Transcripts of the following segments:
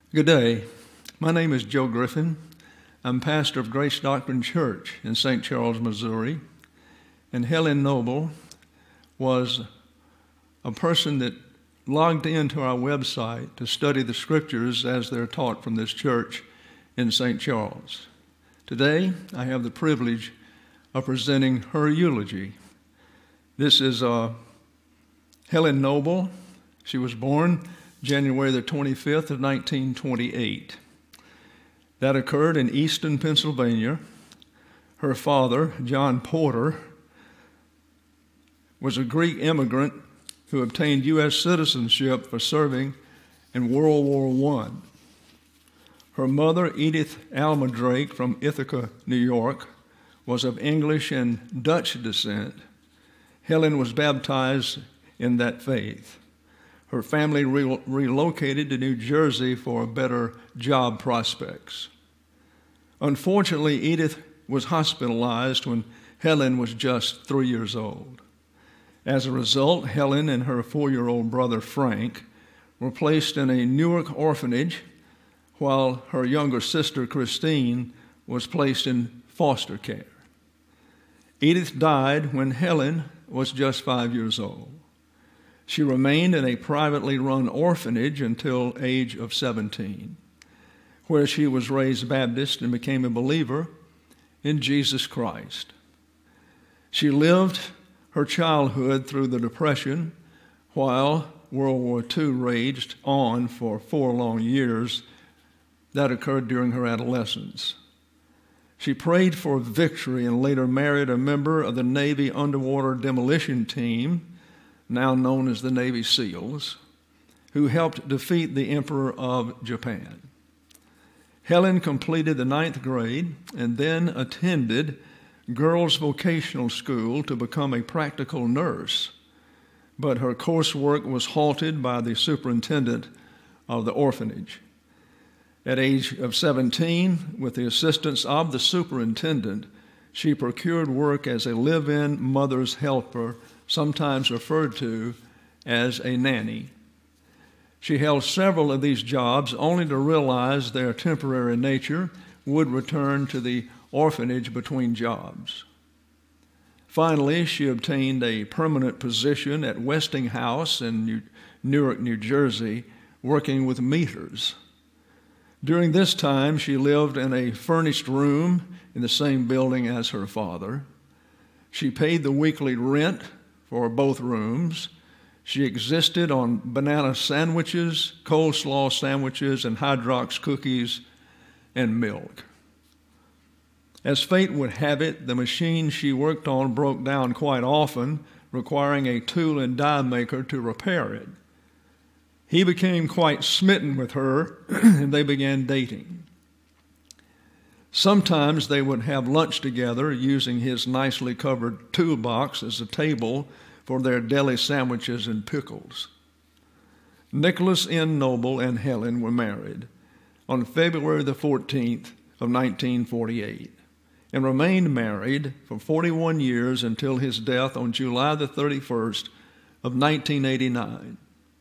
Good day. My name is Joe Griffin. I'm pastor of Grace Doctrine Church in St. Charles, Missouri. And Helen Noble was a person that logged into our website to study the scriptures as they're taught from this church in St. Charles. Today, I have the privilege of presenting her eulogy. This is Helen Noble. She was born January the 25th of 1928. That occurred in Easton, Pennsylvania. Her father, John Porter, was a Greek immigrant who obtained U.S. citizenship for serving in World War I. Her mother, Edith Alma Drake from Ithaca, New York, was of English and Dutch descent. Helen was baptized in that faith. Her family relocated to New Jersey for better job prospects. Unfortunately, Edith was hospitalized when Helen was just 3 years old. As a result, Helen and her 4-year-old brother Frank were placed in a Newark orphanage, while her younger sister Christine was placed in foster care. Edith died when Helen was just 5 years old. She remained in a privately run orphanage until age of 17, where she was raised Baptist and became a believer in Jesus Christ. She lived her childhood through the Depression, while World War II raged on for 4 long years. That occurred during her adolescence. She prayed for victory and later married a member of the Navy underwater demolition team, now known as the Navy SEALs, who helped defeat the Emperor of Japan. Helen completed the 9th grade and then attended girls' vocational school to become a practical nurse, but her coursework was halted by the superintendent of the orphanage. At age of 17, with the assistance of the superintendent, she procured work as a live-in mother's helper, sometimes referred to as a nanny. She held several of these jobs only to realize their temporary nature, would return to the orphanage between jobs. Finally, she obtained a permanent position at Westinghouse in Newark, New Jersey, working with meters. During this time, she lived in a furnished room in the same building as her father. She paid the weekly rent for both rooms. She existed on banana sandwiches, coleslaw sandwiches, and Hydrox cookies and milk. As fate would have it, the machine she worked on broke down quite often, requiring a tool and die maker to repair it. He became quite smitten with her, and they began dating. Sometimes they would have lunch together, using his nicely covered toolbox as a table for their deli sandwiches and pickles. Nicholas N. Noble and Helen were married on February the 14th of 1948 and remained married for 41 years until his death on July the 31st of 1989.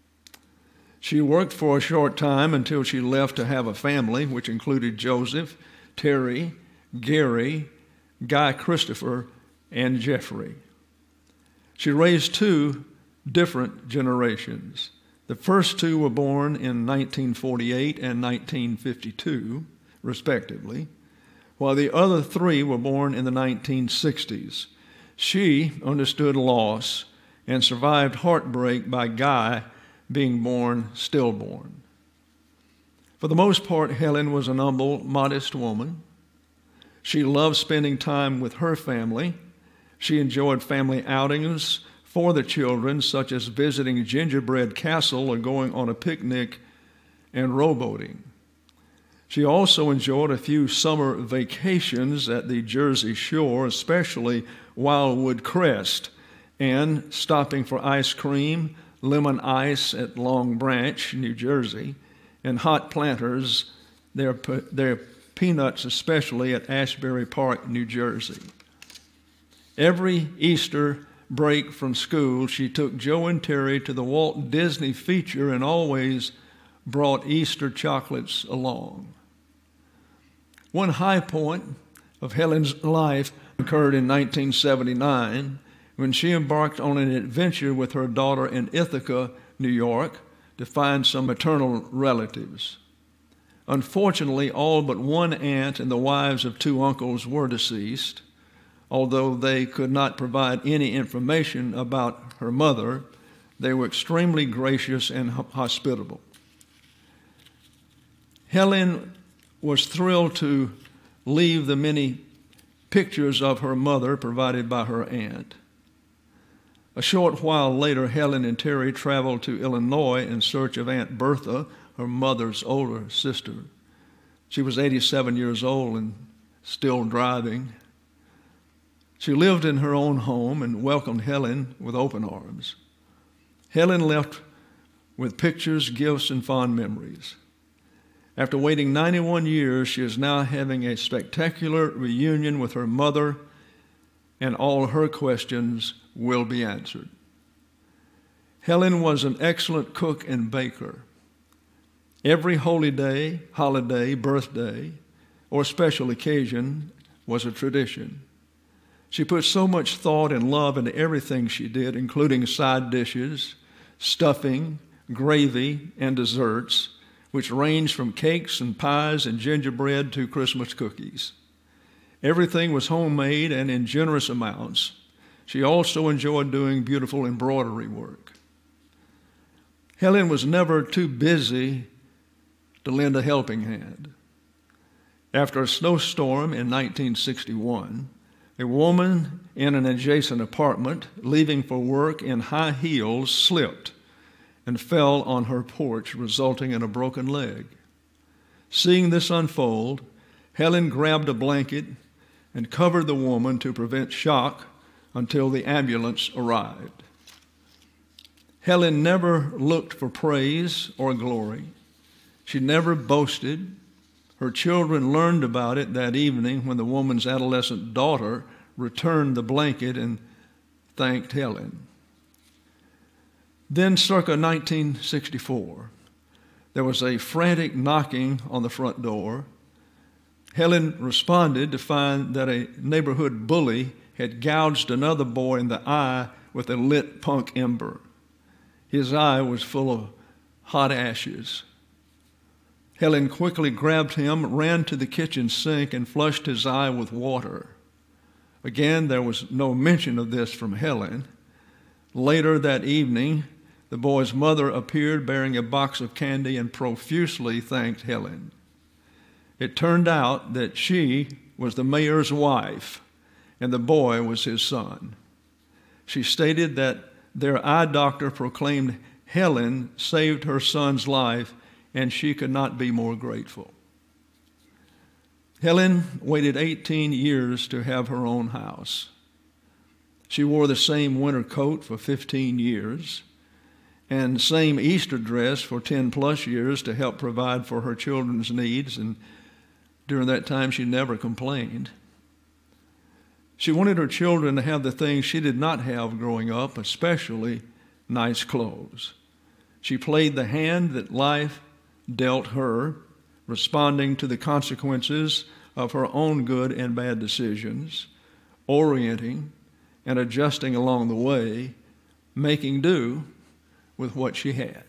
She worked for a short time until she left to have a family, which included Joseph, Terry, Gary, Guy Christopher, and Jeffrey. She raised 2 different generations. The first 2 were born in 1948 and 1952, respectively, while the other 3 were born in the 1960s. She understood loss and survived heartbreak by Guy being born stillborn. For the most part, Helen was an humble, modest woman. She loved spending time with her family. She enjoyed family outings for the children, such as visiting Gingerbread Castle or going on a picnic and rowboating. She also enjoyed a few summer vacations at the Jersey Shore, especially Wildwood Crest, and stopping for ice cream, lemon ice at Long Branch, New Jersey, and hot planters, their peanuts especially, at Ashbury Park, New Jersey. Every Easter break from school, she took Joe and Terry to the Walt Disney feature and always brought Easter chocolates along. One high point of Helen's life occurred in 1979 when she embarked on an adventure with her daughter in Ithaca, New York, to find some maternal relatives. Unfortunately, all but one aunt and the wives of two uncles were deceased. Although they could not provide any information about her mother, they were extremely gracious and hospitable. Helen was thrilled to leave the many pictures of her mother provided by her aunt. A short while later, Helen and Terry traveled to Illinois in search of Aunt Bertha, her mother's older sister. She was 87 years old and still driving. She lived in her own home and welcomed Helen with open arms. Helen left with pictures, gifts, and fond memories. After waiting 91 years, she is now having a spectacular reunion with her mother, and all her questions will be answered. Helen was an excellent cook and baker. Every holy day, holiday, birthday, or special occasion was a tradition. She put so much thought and love into everything she did, including side dishes, stuffing, gravy, and desserts, which ranged from cakes and pies and gingerbread to Christmas cookies. Everything was homemade and in generous amounts. She also enjoyed doing beautiful embroidery work. Helen was never too busy to lend a helping hand. After a snowstorm in 1961, a woman in an adjacent apartment, leaving for work in high heels, slipped and fell on her porch, resulting in a broken leg. Seeing this unfold, Helen grabbed a blanket and covered the woman to prevent shock until the ambulance arrived. Helen never looked for praise or glory. She never boasted. Her children learned about it that evening when the woman's adolescent daughter returned the blanket and thanked Helen. Then, circa 1964, there was a frantic knocking on the front door. Helen responded to find that a neighborhood bully had gouged another boy in the eye with a lit punk ember. His eye was full of hot ashes. Helen quickly grabbed him, ran to the kitchen sink, and flushed his eye with water. Again, there was no mention of this from Helen. Later that evening, the boy's mother appeared bearing a box of candy and profusely thanked Helen. It turned out that she was the mayor's wife and the boy was his son. She stated that their eye doctor proclaimed Helen saved her son's life, and she could not be more grateful. Helen waited 18 years to have her own house. She wore the same winter coat for 15 years and same Easter dress for 10 plus years to help provide for her children's needs, and during that time she never complained. She wanted her children to have the things she did not have growing up, especially nice clothes. She played the hand that life dealt her, responding to the consequences of her own good and bad decisions, orienting and adjusting along the way, making do with what she had.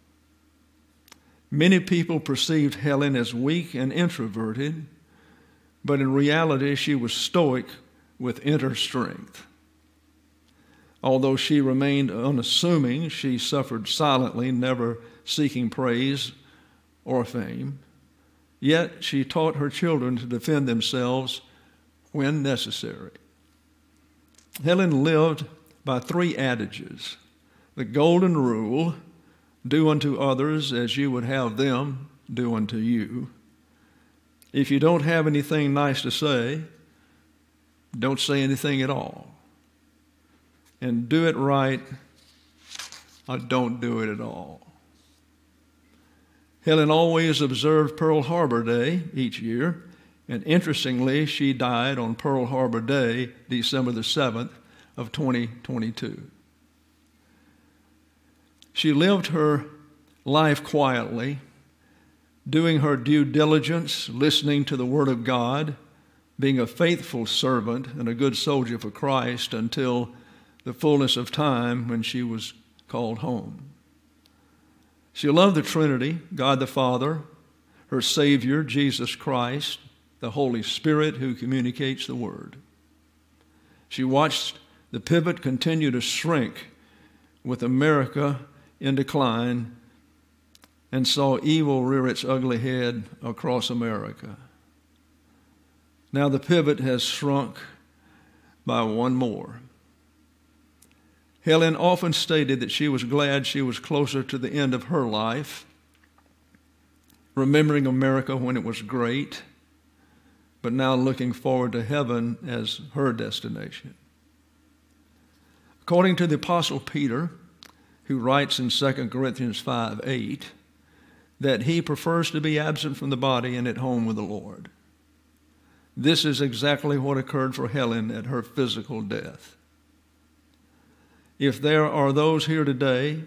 Many people perceived Helen as weak and introverted, but in reality she was stoic with inner strength. Although she remained unassuming, she suffered silently, never seeking praise or fame. Yet she taught her children to defend themselves when necessary. Helen lived by 3 adages: the golden rule, do unto others as you would have them do unto you. If you don't have anything nice to say, don't say anything at all. And do it right or don't do it at all. Helen always observed Pearl Harbor Day each year, and interestingly, she died on Pearl Harbor Day, December the 7th of 2022. She lived her life quietly, doing her due diligence, listening to the Word of God, being a faithful servant and a good soldier for Christ until the fullness of time when she was called home. She loved the Trinity, God the Father, her Savior, Jesus Christ, the Holy Spirit who communicates the Word. She watched the pivot continue to shrink with America in decline and saw evil rear its ugly head across America. Now the pivot has shrunk by one more. Helen often stated that she was glad she was closer to the end of her life, remembering America when it was great, but now looking forward to heaven as her destination. According to the Apostle Peter, who writes in 2 Corinthians 5:8, that he prefers to be absent from the body and at home with the Lord. This is exactly what occurred for Helen at her physical death. If there are those here today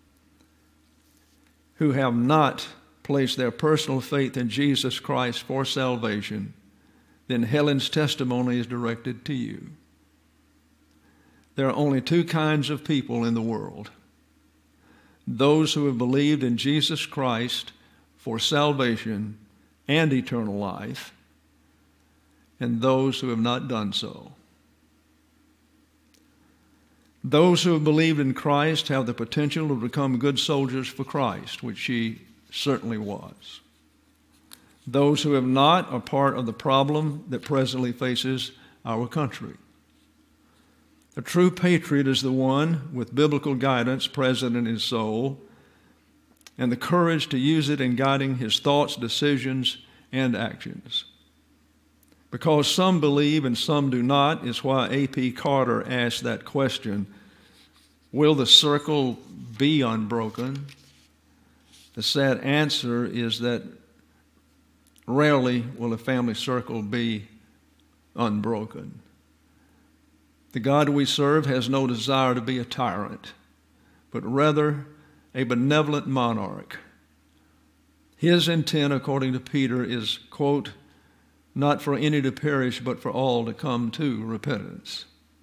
who have not placed their personal faith in Jesus Christ for salvation, then Helen's testimony is directed to you. There are only two kinds of people in the world: those who have believed in Jesus Christ for salvation and eternal life, and those who have not done so. Those who have believed in Christ have the potential to become good soldiers for Christ, which she certainly was. Those who have not are part of the problem that presently faces our country. A true patriot is the one with biblical guidance present in his soul and the courage to use it in guiding his thoughts, decisions, and actions. Because some believe and some do not is why A.P. Carter asked that question, will the circle be unbroken? The sad answer is that rarely will a family circle be unbroken. The God we serve has no desire to be a tyrant, but rather a benevolent monarch. His intent, according to Peter, is, quote, not for any to perish, but for all to come to repentance.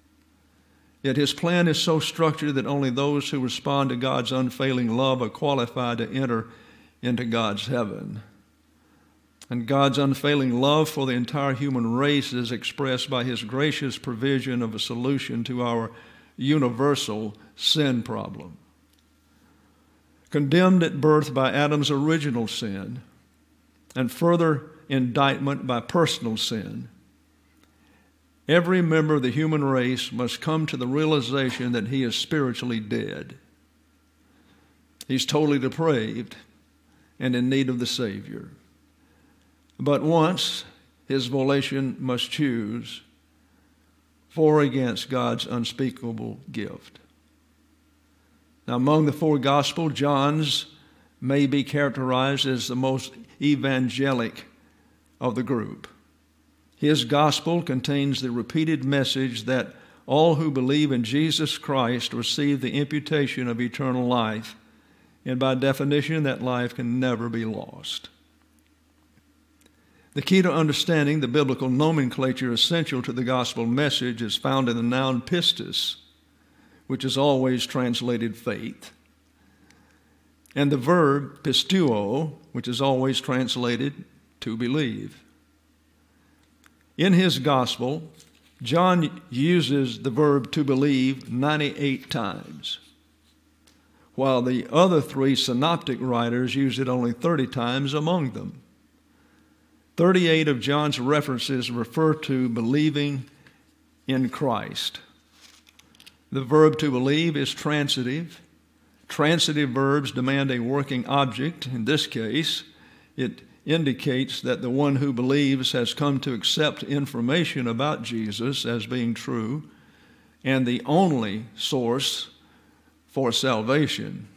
Yet his plan is so structured that only those who respond to God's unfailing love are qualified to enter into God's heaven. And God's unfailing love for the entire human race is expressed by his gracious provision of a solution to our universal sin problem. Condemned at birth by Adam's original sin, and further indictment by personal sin, every member of the human race must come to the realization that he is spiritually dead. He's totally depraved and in need of the Savior. But once, his volition must choose for or against God's unspeakable gift. Now, among the four Gospels, John's may be characterized as the most evangelic of the group. His Gospel contains the repeated message that all who believe in Jesus Christ receive the imputation of eternal life, and by definition, that life can never be lost. The key to understanding the biblical nomenclature essential to the gospel message is found in the noun pistis, which is always translated faith, and the verb pisteuo, which is always translated to believe. In his gospel, John uses the verb to believe 98 times, while the other three synoptic writers use it only 30 times among them. 38 of John's references refer to believing in Christ. The verb to believe is transitive. Transitive verbs demand a working object. In this case, it indicates that the one who believes has come to accept information about Jesus as being true and the only source for salvation.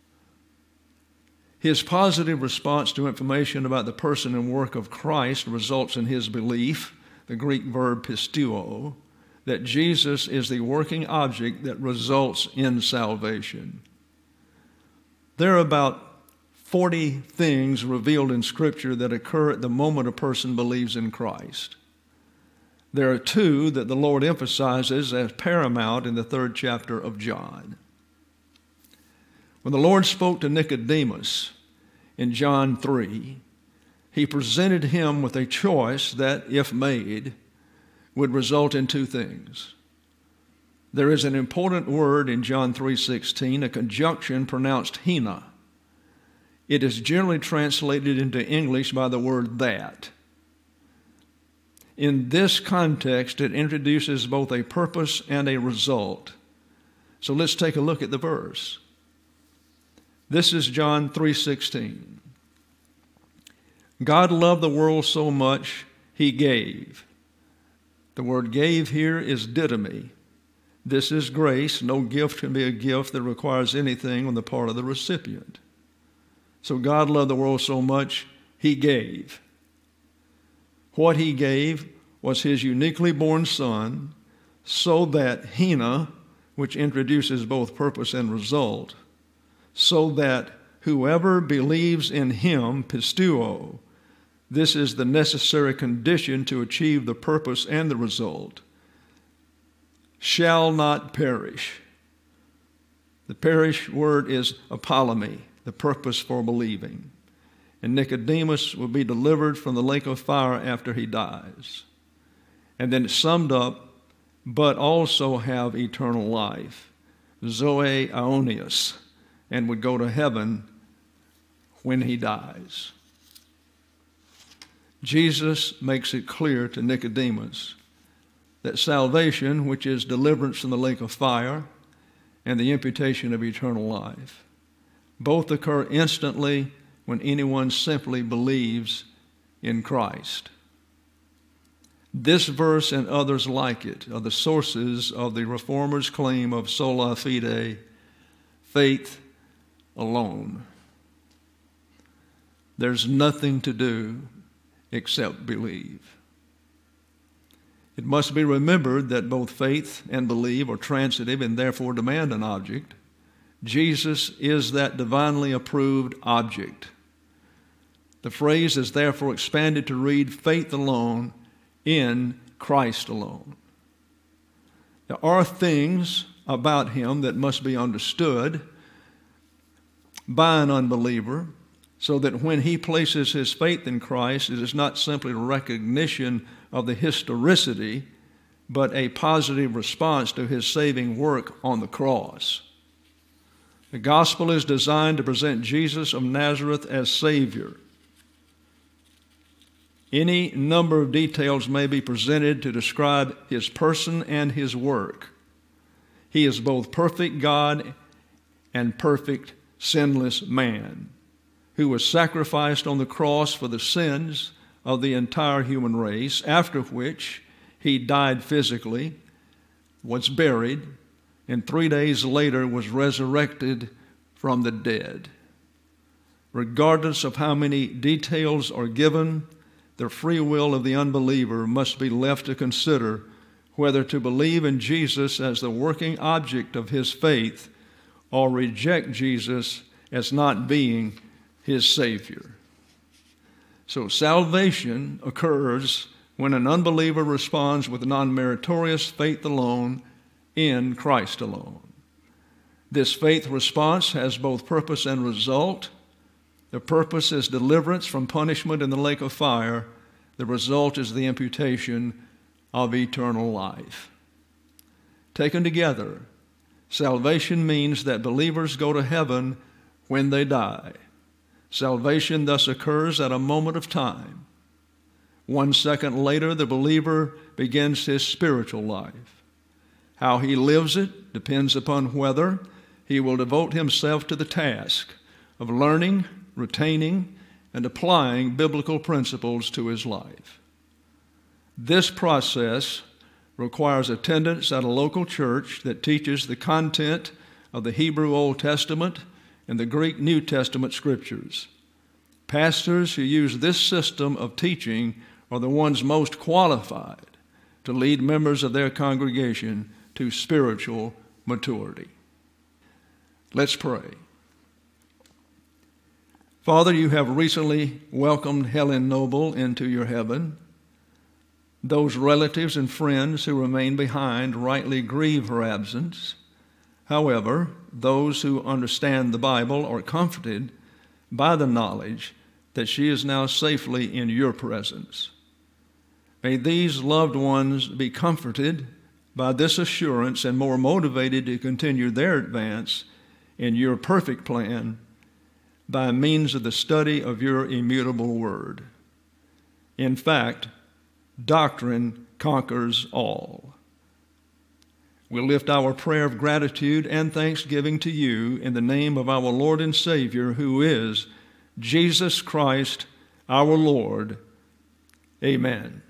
His positive response to information about the person and work of Christ results in his belief, the Greek verb pisteuo, that Jesus is the working object that results in salvation. There are about 40 things revealed in Scripture that occur at the moment a person believes in Christ. There are two that the Lord emphasizes as paramount in the 3rd chapter of John. When the Lord spoke to Nicodemus in John 3, he presented him with a choice that, if made, would result in two things. There is an important word in John 3:16, a conjunction pronounced hina. It is generally translated into English by the word that. In this context, it introduces both a purpose and a result. So let's take a look at the verse. This is John 3:16. God loved the world so much, he gave. The word gave here is didomi. This is grace. No gift can be a gift that requires anything on the part of the recipient. So God loved the world so much, he gave. What he gave was his uniquely born Son, so that hina, which introduces both purpose and result, so that whoever believes in him, pisteuo, this is the necessary condition to achieve the purpose and the result, shall not perish. The perish word is apollumi, the purpose for believing. And Nicodemus will be delivered from the lake of fire after he dies. And then it's summed up, but also have eternal life, zoe aonios, and would go to heaven when he dies. Jesus makes it clear to Nicodemus that salvation, which is deliverance from the lake of fire, and the imputation of eternal life, both occur instantly when anyone simply believes in Christ. This verse and others like it are the sources of the Reformers' claim of sola fide, faith alone. There's nothing to do except believe. It must be remembered that both faith and believe are transitive and therefore demand an object. Jesus is that divinely approved object. The phrase is therefore expanded to read faith alone in Christ alone. There are things about him that must be understood by an unbeliever so that when he places his faith in Christ, it is not simply a recognition of the historicity, but a positive response to his saving work on the cross. The gospel is designed to present Jesus of Nazareth as Savior. Any number of details may be presented to describe his person and his work. He is both perfect God and perfect sinless man, who was sacrificed on the cross for the sins of the entire human race, after which he died physically, was buried, and 3 days later was resurrected from the dead. Regardless of how many details are given, the free will of the unbeliever must be left to consider whether to believe in Jesus as the working object of his faith or reject Jesus as not being his Savior. So salvation occurs when an unbeliever responds with non-meritorious faith alone in Christ alone. This faith response has both purpose and result. The purpose is deliverance from punishment in the lake of fire. The result is the imputation of eternal life. Taken together, salvation means that believers go to heaven when they die. Salvation thus occurs at a moment of time. 1 second later, the believer begins his spiritual life. How he lives it depends upon whether he will devote himself to the task of learning, retaining, and applying biblical principles to his life. This process requires attendance at a local church that teaches the content of the Hebrew Old Testament and the Greek New Testament scriptures. Pastors who use this system of teaching are the ones most qualified to lead members of their congregation to spiritual maturity. Let's pray. Father, you have recently welcomed Helen Noble into your heaven. Those relatives and friends who remain behind rightly grieve her absence. However, those who understand the Bible are comforted by the knowledge that she is now safely in your presence. May these loved ones be comforted by this assurance and more motivated to continue their advance in your perfect plan by means of the study of your immutable word. In fact, doctrine conquers all. We lift our prayer of gratitude and thanksgiving to you in the name of our Lord and Savior, who is Jesus Christ, our Lord. Amen.